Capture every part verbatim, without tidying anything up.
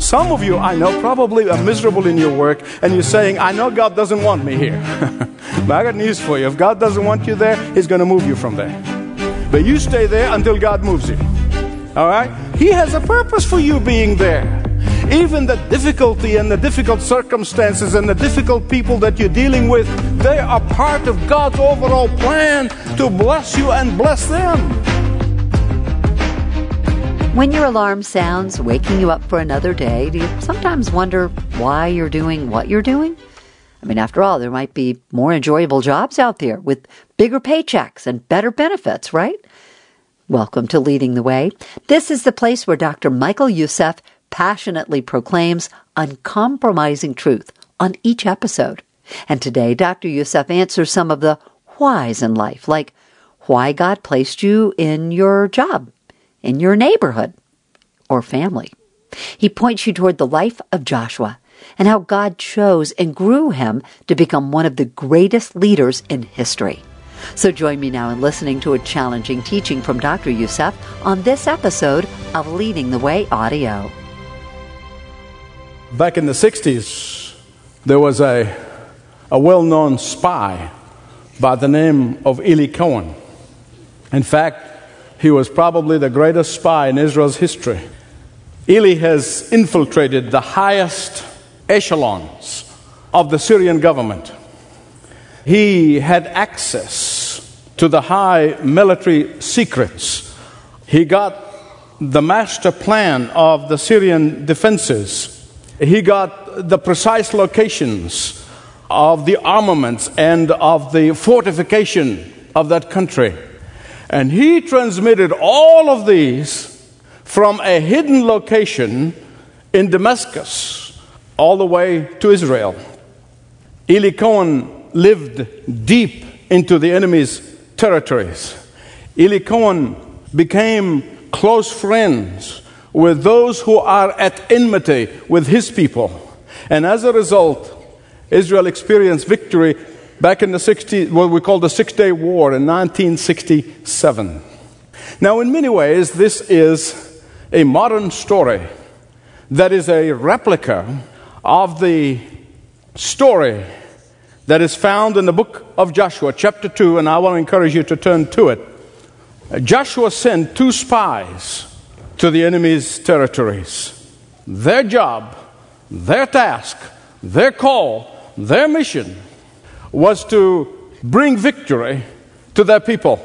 Some of you, I know, probably are miserable in your work, and you're saying, I know God doesn't want me here. But I got news for you. If God doesn't want you there, He's going to move you from there. But you stay there until God moves you. All right? He has a purpose for you being there. Even the difficulty and the difficult circumstances and the difficult people that you're dealing with, they are part of God's overall plan to bless you and bless them. When your alarm sounds, waking you up for another day, do you sometimes wonder why you're doing what you're doing? I mean, after all, there might be more enjoyable jobs out there with bigger paychecks and better benefits, right? Welcome to Leading the Way. This is the place where Doctor Michael Youssef passionately proclaims uncompromising truth on each episode. And today, Doctor Youssef answers some of the whys in life, like why God placed you in your job, in your neighborhood, or family. He points you toward the life of Joshua and how God chose and grew him to become one of the greatest leaders in history. So join me now in listening to a challenging teaching from Doctor Youssef on this episode of Leading the Way Audio. Back in the sixties, there was a, a well-known spy by the name of Eli Cohen. In fact, he was probably the greatest spy in Israel's history. Eli has infiltrated the highest echelons of the Syrian government. He had access to the high military secrets. He got the master plan of the Syrian defenses. He got the precise locations of the armaments and of the fortification of that country. And he transmitted all of these from a hidden location in Damascus all the way to Israel. Eli Cohen lived deep into the enemy's territories. Eli Cohen became close friends with those who are at enmity with his people. And as a result, Israel experienced victory back in the sixties, what we call the Six-Day War in nineteen sixty-seven. Now, in many ways, this is a modern story that is a replica of the story that is found in the book of Joshua, chapter two, and I want to encourage you to turn to it. Joshua sent two spies to the enemy's territories. Their job, their task, their call, their mission was to bring victory to their people.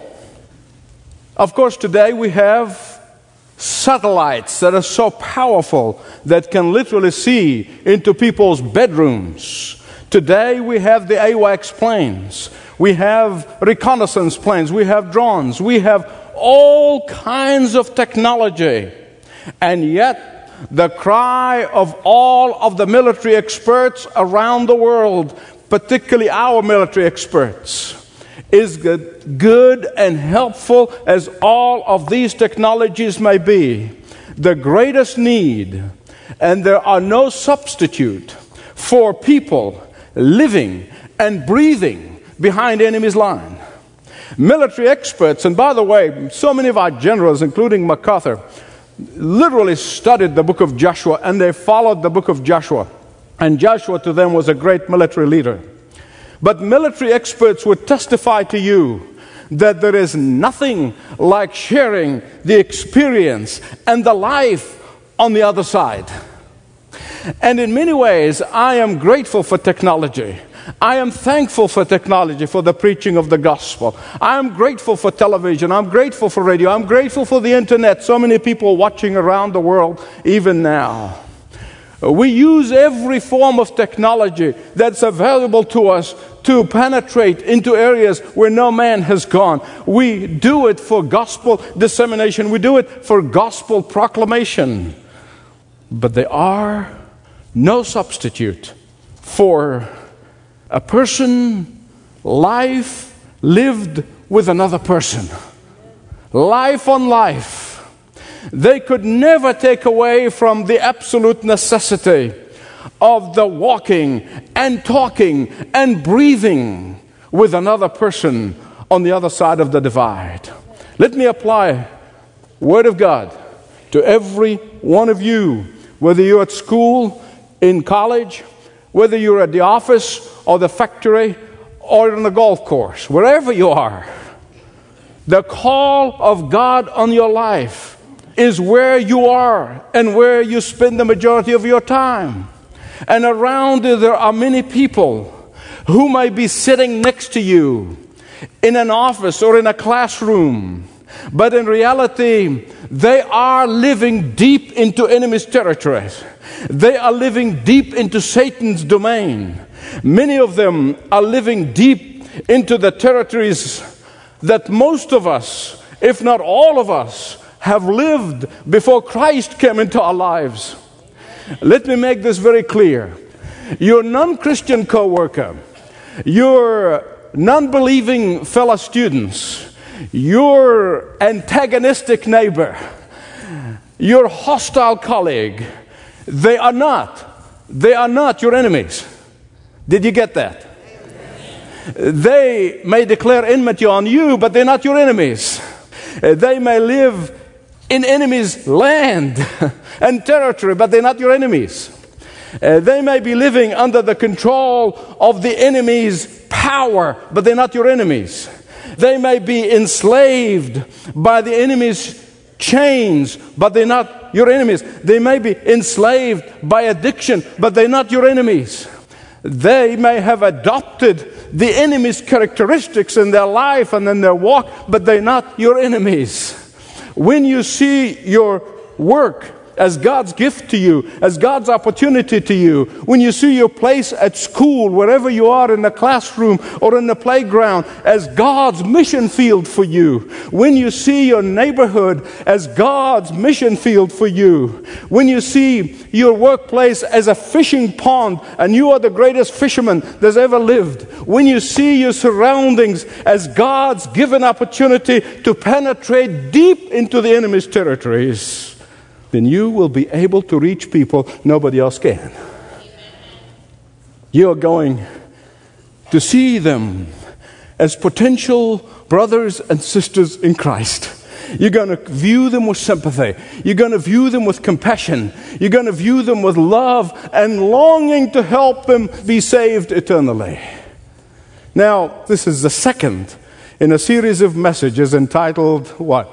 Of course, today we have satellites that are so powerful that can literally see into people's bedrooms. Today we have the AWACS planes. We have reconnaissance planes. We have drones. We have all kinds of technology. And yet the cry of all of the military experts around the world, particularly our military experts, is good, good and helpful as all of these technologies may be. The greatest need, and there are no substitute for people living and breathing behind enemy's line. Military experts, and by the way, so many of our generals, including MacArthur, literally studied the book of Joshua, and they followed the book of Joshua. And Joshua to them was a great military leader. But military experts would testify to you that there is nothing like sharing the experience and the life on the other side. And in many ways, I am grateful for technology. I am thankful for technology, for the preaching of the gospel. I am grateful for television. I'm grateful for radio. I'm grateful for the internet. So many people watching around the world even now. We use every form of technology that's available to us to penetrate into areas where no man has gone. We do it for gospel dissemination. We do it for gospel proclamation. But there are no substitute for a person, life lived with another person. Life on life. They could never take away from the absolute necessity of the walking and talking and breathing with another person on the other side of the divide. Let me apply Word of God to every one of you whether you're at school, in college, whether you're at the office or the factory or on the golf course, wherever you are, the call of God on your life is where you are and where you spend the majority of your time. And around you there are many people who may be sitting next to you in an office or in a classroom, but in reality they are living deep into enemy's territories. They are living deep into Satan's domain. Many of them are living deep into the territories that most of us, if not all of us, have lived before Christ came into our lives. Let me make this very clear. Your non-Christian co-worker, your non-believing fellow students, your antagonistic neighbor, your hostile colleague, they are not, they are not your enemies. Did you get that? They may declare enmity on you, but they're not your enemies. They may live in enemies' land and territory, but they're not your enemies. Uh, they may be living under the control of the enemy's power, but they're not your enemies. They may be enslaved by the enemy's chains, but they're not your enemies. They may be enslaved by addiction, but they're not your enemies. They may have adopted the enemy's characteristics in their life and in their walk, but they're not your enemies. When you see your work as God's gift to you, as God's opportunity to you, when you see your place at school, wherever you are in the classroom or in the playground, as God's mission field for you, when you see your neighborhood as God's mission field for you, when you see your workplace as a fishing pond and you are the greatest fisherman that's ever lived, when you see your surroundings as God's given opportunity to penetrate deep into the enemy's territories, then you will be able to reach people nobody else can. You're going to see them as potential brothers and sisters in Christ. You're going to view them with sympathy. You're going to view them with compassion. You're going to view them with love and longing to help them be saved eternally. Now, this is the second in a series of messages entitled what?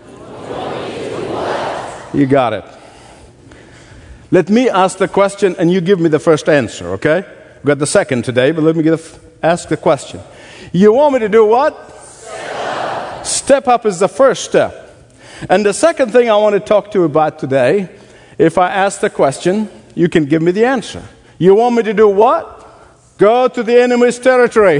You got it. Let me ask the question and you give me the first answer, okay? We've got the second today, but let me give, ask the question. You want me to do what? Step up. Step up is the first step. And the second thing I want to talk to you about today, if I ask the question, you can give me the answer. You want me to do what? Go to the enemy's territory.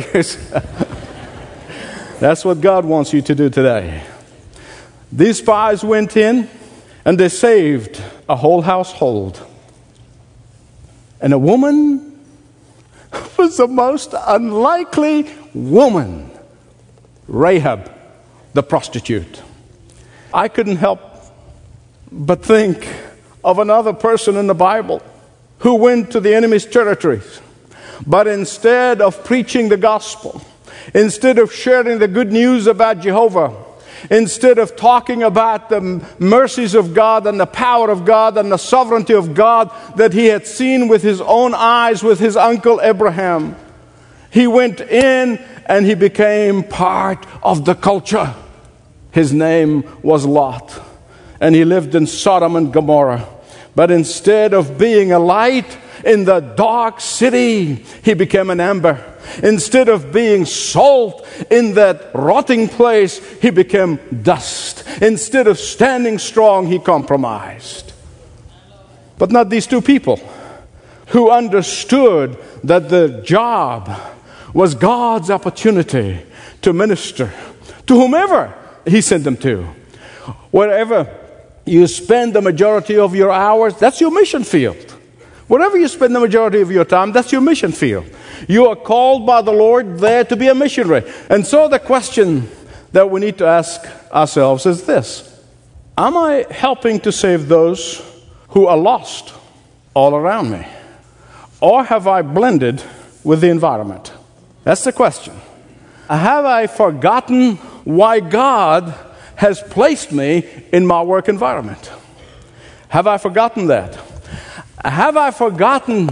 That's what God wants you to do today. These spies went in, and they saved a whole household. And a woman was the most unlikely woman, Rahab, the prostitute. I couldn't help but think of another person in the Bible who went to the enemy's territories. But instead of preaching the gospel, instead of sharing the good news about Jehovah, instead of talking about the mercies of God and the power of God and the sovereignty of God that he had seen with his own eyes with his uncle Abraham, he went in and he became part of the culture. His name was Lot, and he lived in Sodom and Gomorrah. But instead of being a light in the dark city, he became an ember. Instead of being salt in that rotting place, he became dust. Instead of standing strong, he compromised. But not these two people who understood that the job was God's opportunity to minister to whomever he sent them to. Wherever you spend the majority of your hours, that's your mission field. Wherever you spend the majority of your time, that's your mission field. You are called by the Lord there to be a missionary. And so the question that we need to ask ourselves is this: am I helping to save those who are lost all around me? Or have I blended with the environment? That's the question. Have I forgotten why God has placed me in my work environment? Have I forgotten that? Have I forgotten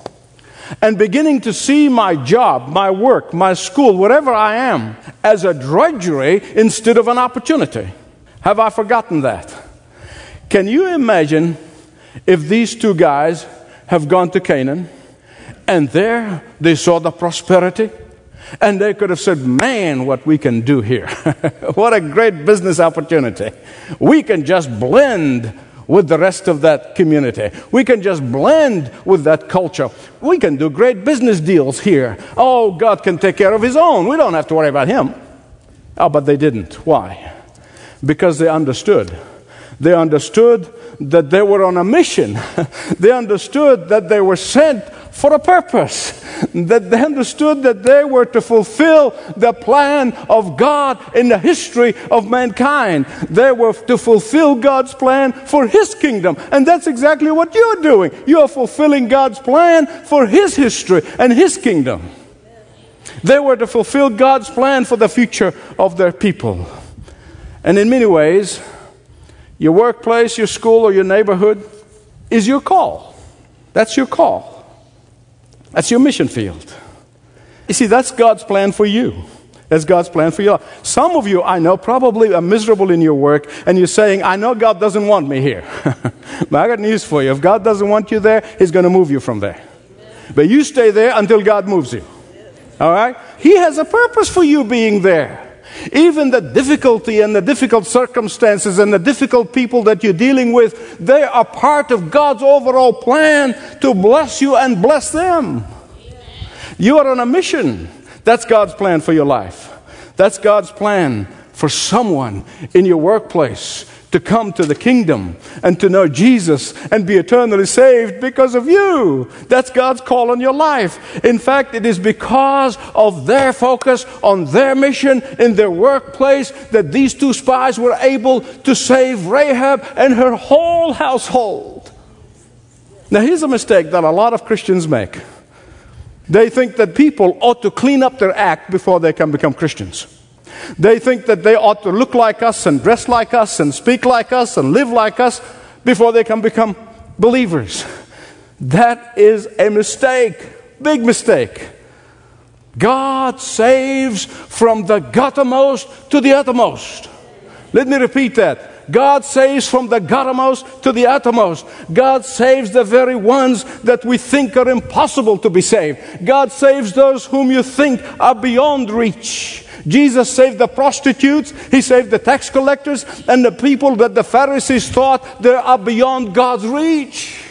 and beginning to see my job, my work, my school, whatever I am, as a drudgery instead of an opportunity? Have I forgotten that? Can you imagine if these two guys have gone to Canaan and there they saw the prosperity and they could have said, man, what we can do here. What a great business opportunity. We can just blend with the rest of that community. We can just blend with that culture. We can do great business deals here. Oh, God can take care of His own. We don't have to worry about Him. Oh, but they didn't. Why? Because they understood. They understood that they were on a mission. They understood that they were sent for a purpose. That they understood that they were to fulfill the plan of God in the history of mankind. They were to fulfill God's plan for His kingdom. And that's exactly what you're doing. You are fulfilling God's plan for His history and His kingdom. They were to fulfill God's plan for the future of their people. And in many ways, your workplace, your school, or your neighborhood is your call. That's your call. That's your mission field. You see, that's God's plan for you. That's God's plan for you. Some of you, I know, probably are miserable in your work, and you're saying, I know God doesn't want me here. But I got news for you. If God doesn't want you there, He's going to move you from there. But you stay there until God moves you. All right? He has a purpose for you being there. Even the difficulty and the difficult circumstances and the difficult people that you're dealing with, they are part of God's overall plan to bless you and bless them. You are on a mission. That's God's plan for your life. That's God's plan for someone in your workplace to come to the kingdom and to know Jesus and be eternally saved because of you. That's God's call on your life. In fact, it is because of their focus on their mission in their workplace that these two spies were able to save Rahab and her whole household. Now, here's a mistake that a lot of Christians make. They think that people ought to clean up their act before they can become Christians. They think that they ought to look like us and dress like us and speak like us and live like us before they can become believers. That is a mistake, big mistake. God saves from the guttermost to the uttermost. Let me repeat that. God saves from the guttermost to the uttermost. God saves the very ones that we think are impossible to be saved. God saves those whom you think are beyond reach. Jesus saved the prostitutes, He saved the tax collectors, and the people that the Pharisees thought they are beyond God's reach.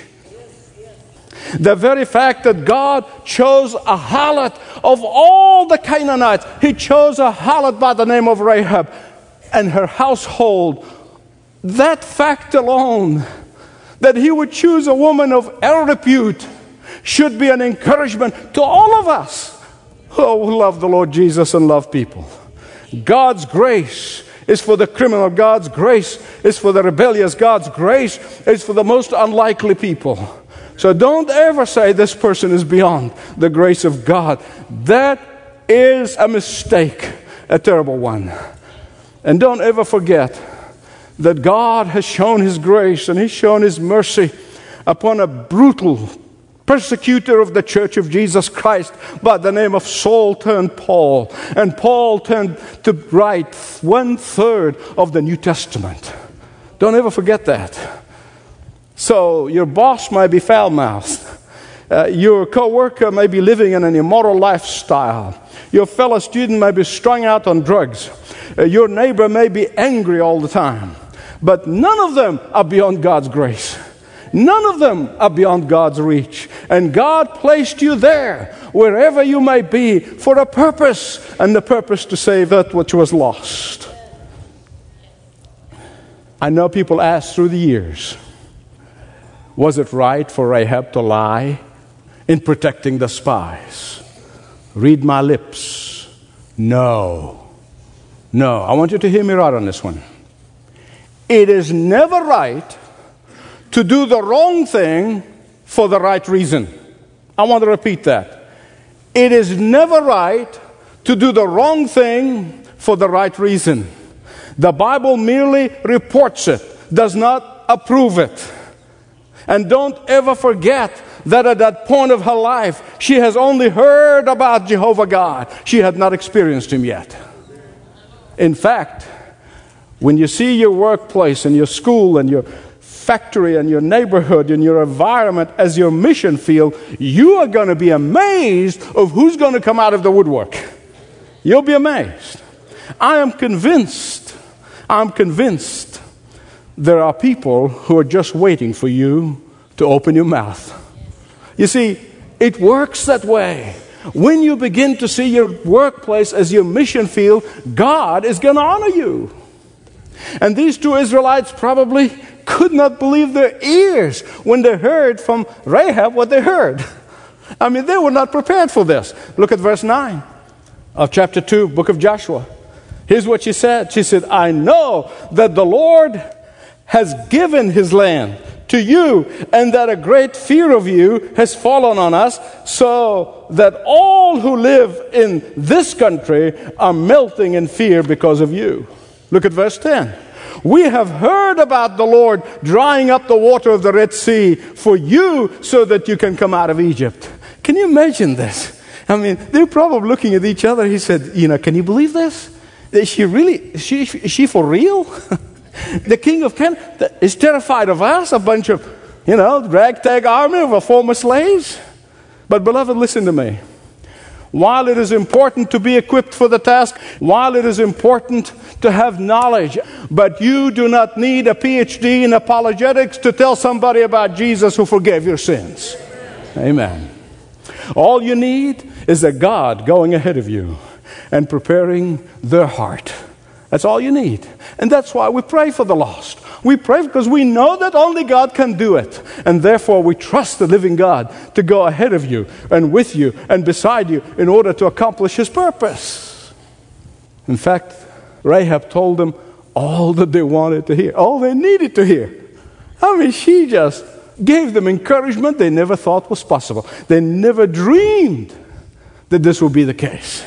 The very fact that God chose a harlot of all the Canaanites, He chose a harlot by the name of Rahab and her household. That fact alone, that He would choose a woman of ill repute, should be an encouragement to all of us. Oh, love the Lord Jesus and love people. God's grace is for the criminal. God's grace is for the rebellious. God's grace is for the most unlikely people. So don't ever say this person is beyond the grace of God. That is a mistake, a terrible one. And don't ever forget that God has shown His grace and He's shown His mercy upon a brutal persecutor of the Church of Jesus Christ by the name of Saul turned Paul. And Paul turned to write one third of the New Testament. Don't ever forget that. So your boss might be foul-mouthed. Uh, your co-worker may be living in an immoral lifestyle. Your fellow student may be strung out on drugs. Uh, your neighbor may be angry all the time. But none of them are beyond God's grace. None of them are beyond God's reach. And God placed you there, wherever you may be, for a purpose, and the purpose to save that which was lost. I know people ask through the years, was it right for Rahab to lie in protecting the spies? Read my lips. No. No. I want you to hear me right on this one. It is never right to do the wrong thing for the right reason. I want to repeat that. It is never right to do the wrong thing for the right reason. The Bible merely reports it, does not approve it. And don't ever forget that at that point of her life, she has only heard about Jehovah God. She had not experienced Him yet. In fact, when you see your workplace and your school and your factory and your neighborhood and your environment as your mission field, you are going to be amazed of who's going to come out of the woodwork. You'll be amazed. I am convinced, I'm convinced there are people who are just waiting for you to open your mouth. You see, it works that way. When you begin to see your workplace as your mission field, God is going to honor you. And these two Israelites probably could not believe their ears when they heard from Rahab what they heard. I mean, they were not prepared for this. Look at verse nine of chapter two, book of Joshua. Here's what she said. She said, I know that the Lord has given His land to you, and that a great fear of you has fallen on us, so that all who live in this country are melting in fear because of you. Look at verse ten. We have heard about the Lord drying up the water of the Red Sea for you so that you can come out of Egypt. Can you imagine this? I mean, they're probably looking at each other. He said, you know, can you believe this? Is she really, is she, is she for real? The king of Canaan is terrified of us, a bunch of, you know, ragtag army of former slaves. But beloved, listen to me. While it is important to be equipped for the task, while it is important to have knowledge, but you do not need a P H D in apologetics to tell somebody about Jesus who forgave your sins. Amen. All you need is a God going ahead of you and preparing their heart. That's all you need. And that's why we pray for the lost. We pray because we know that only God can do it. And therefore we trust the living God to go ahead of you and with you and beside you in order to accomplish His purpose. In fact, Rahab told them all that they wanted to hear, all they needed to hear. I mean, she just gave them encouragement they never thought was possible. They never dreamed that this would be the case.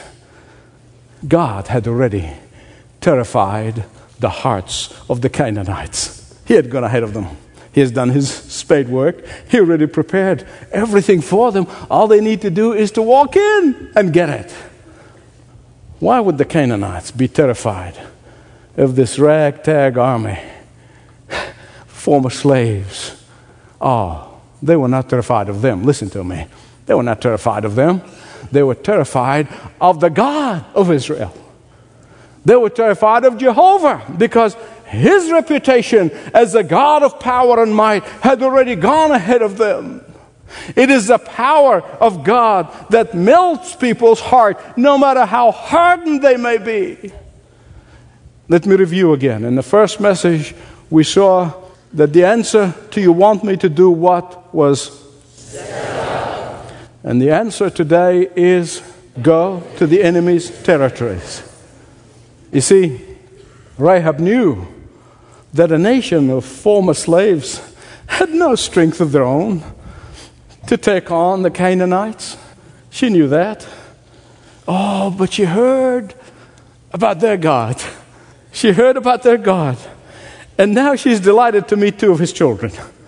God had already terrified the hearts of the Canaanites. He had gone ahead of them. He has done His spade work. He already prepared everything for them. All they need to do is to walk in and get it. Why would the Canaanites be terrified of this ragtag army? Former slaves. Oh, they were not terrified of them. Listen to me. They were not terrified of them. They were terrified of the God of Israel. They were terrified of Jehovah because His reputation as a God of power and might had already gone ahead of them. It is the power of God that melts people's heart, no matter how hardened they may be. Let me review again. In the first message, we saw that the answer to "you want me to do what" was "yeah." And the answer today is go to the enemy's territories. You see, Rahab knew that a nation of former slaves had no strength of their own to take on the Canaanites. She knew that. Oh, but she heard about their God. She heard about their God. And now she's delighted to meet two of His children.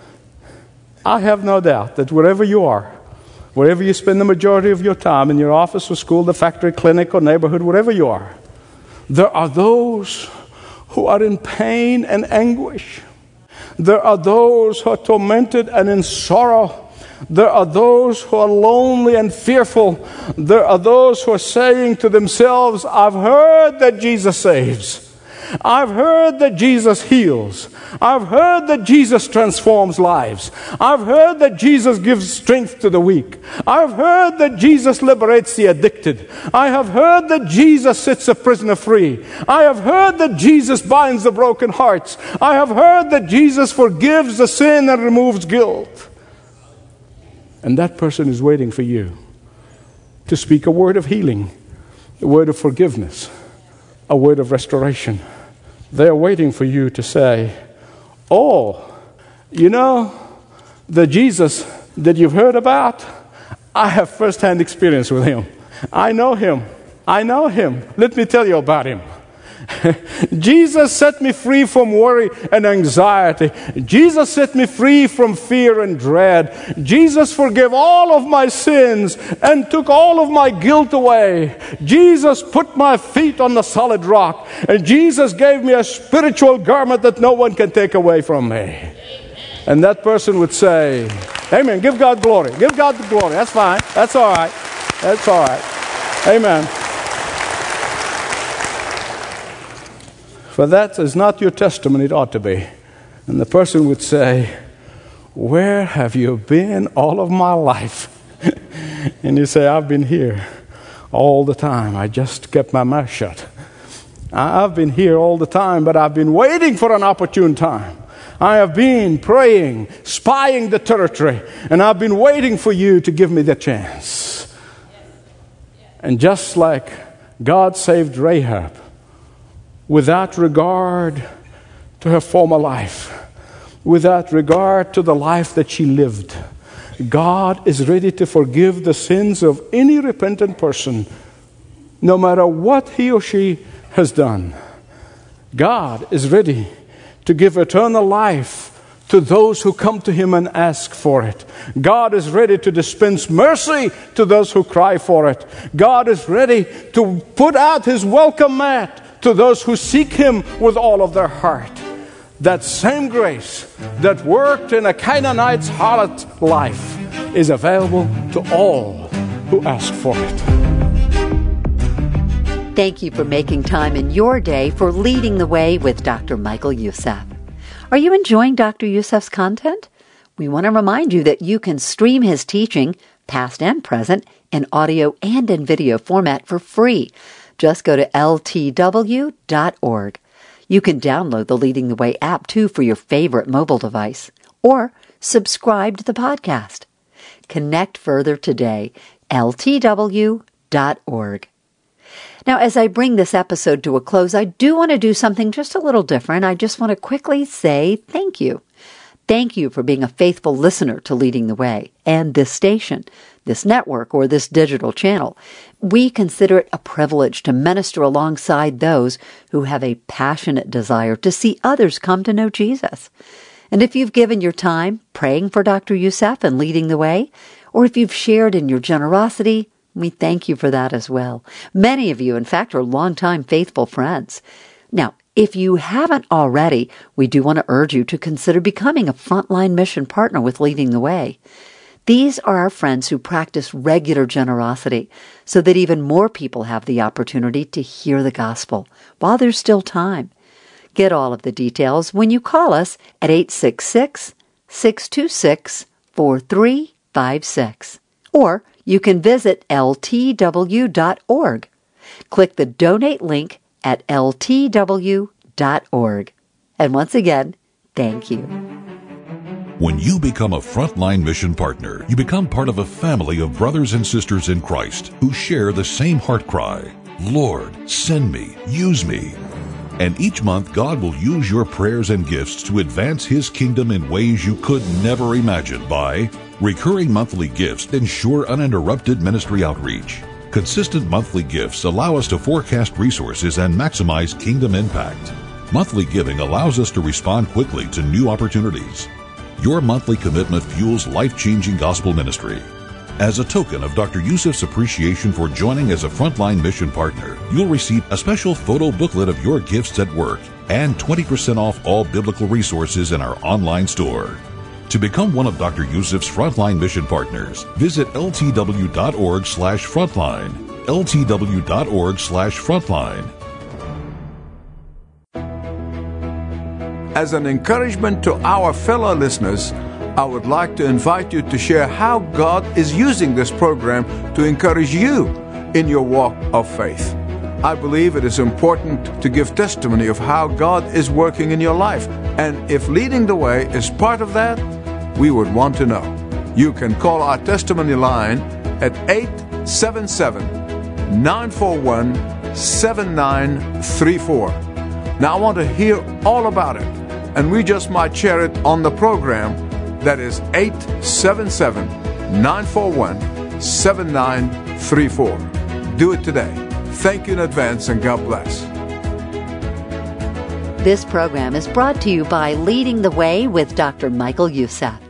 I have no doubt that wherever you are, wherever you spend the majority of your time, in your office or school, the factory, clinic, or neighborhood, wherever you are, there are those who are in pain and anguish. There are those who are tormented and in sorrow. There are those who are lonely and fearful. There are those who are saying to themselves, I've heard that Jesus saves. I've heard that Jesus heals. I've heard that Jesus transforms lives. I've heard that Jesus gives strength to the weak. I've heard that Jesus liberates the addicted. I have heard that Jesus sets a prisoner free. I have heard that Jesus binds the broken hearts. I have heard that Jesus forgives the sin and removes guilt. And that person is waiting for you to speak a word of healing, a word of forgiveness, a word of restoration. They're waiting for you to say, oh, you know, the Jesus that you've heard about, I have first-hand experience with Him. I know Him. I know Him. Let me tell you about Him. Jesus set me free from worry and anxiety. Jesus set me free from fear and dread. Jesus forgave all of my sins and took all of my guilt away. Jesus put my feet on the solid rock. And Jesus gave me a spiritual garment that no one can take away from me. And that person would say, amen. Give God glory. Give God the glory. That's fine. That's all right. That's all right. Amen. For that is not your testimony, it ought to be. And the person would say, where have you been all of my life? And you say, I've been here all the time. I just kept my mouth shut. I've been here all the time, but I've been waiting for an opportune time. I have been praying, spying the territory, and I've been waiting for you to give me the chance. And just like God saved Rahab, without regard to her former life, without regard to the life that she lived, God is ready to forgive the sins of any repentant person, no matter what he or she has done. God is ready to give eternal life to those who come to Him and ask for it. God is ready to dispense mercy to those who cry for it. God is ready to put out His welcome mat to those who seek Him with all of their heart. That same grace that worked in a Canaanite's harlot life is available to all who ask for it. Thank you for making time in your day for Leading the Way with Doctor Michael Youssef. Are you enjoying Doctor Youssef's content? We want to remind you that you can stream his teaching, past and present, in audio and in video format for free. Just go to L T W dot org. You can download the Leading the Way app, too, for your favorite mobile device. Or subscribe to the podcast. Connect further today, L T W dot org. Now, as I bring this episode to a close, I do want to do something just a little different. I just want to quickly say thank you. Thank you for being a faithful listener to Leading the Way and this station, this network, or this digital channel. We consider it a privilege to minister alongside those who have a passionate desire to see others come to know Jesus. And if you've given your time praying for Doctor Youssef and leading the way, or if you've shared in your generosity, we thank you for that as well. Many of you, in fact, are longtime faithful friends. Now, if you haven't already, we do want to urge you to consider becoming a frontline mission partner with Leading the Way. These are our friends who practice regular generosity so that even more people have the opportunity to hear the gospel while there's still time. Get all of the details when you call us at eight six six, six two six, four three five six. Or you can visit L T W dot org. Click the donate link at L T W dot org. And once again, thank you. When you become a Frontline Mission Partner, you become part of a family of brothers and sisters in Christ who share the same heart cry, Lord, send me, use me. And each month, God will use your prayers and gifts to advance His kingdom in ways you could never imagine by recurring monthly gifts ensure uninterrupted ministry outreach. Consistent monthly gifts allow us to forecast resources and maximize kingdom impact. Monthly giving allows us to respond quickly to new opportunities. Your monthly commitment fuels life-changing gospel ministry. As a token of Doctor Youssef's appreciation for joining as a Frontline Mission Partner, you'll receive a special photo booklet of your gifts at work and twenty percent off all biblical resources in our online store. To become one of Doctor Youssef's Frontline Mission Partners, visit L T W dot org slash frontline, L T W dot org slash frontline. As an encouragement to our fellow listeners, I would like to invite you to share how God is using this program to encourage you in your walk of faith. I believe it is important to give testimony of how God is working in your life. And if Leading the Way is part of that, we would want to know. You can call our testimony line at eight seven seven, nine four one, seven nine three four. Now I want to hear all about it, and we just might share it on the program. That is eight seven seven, nine four one, seven nine three four. Do it today. Thank you in advance, and God bless. This program is brought to you by Leading the Way with Doctor Michael Youssef.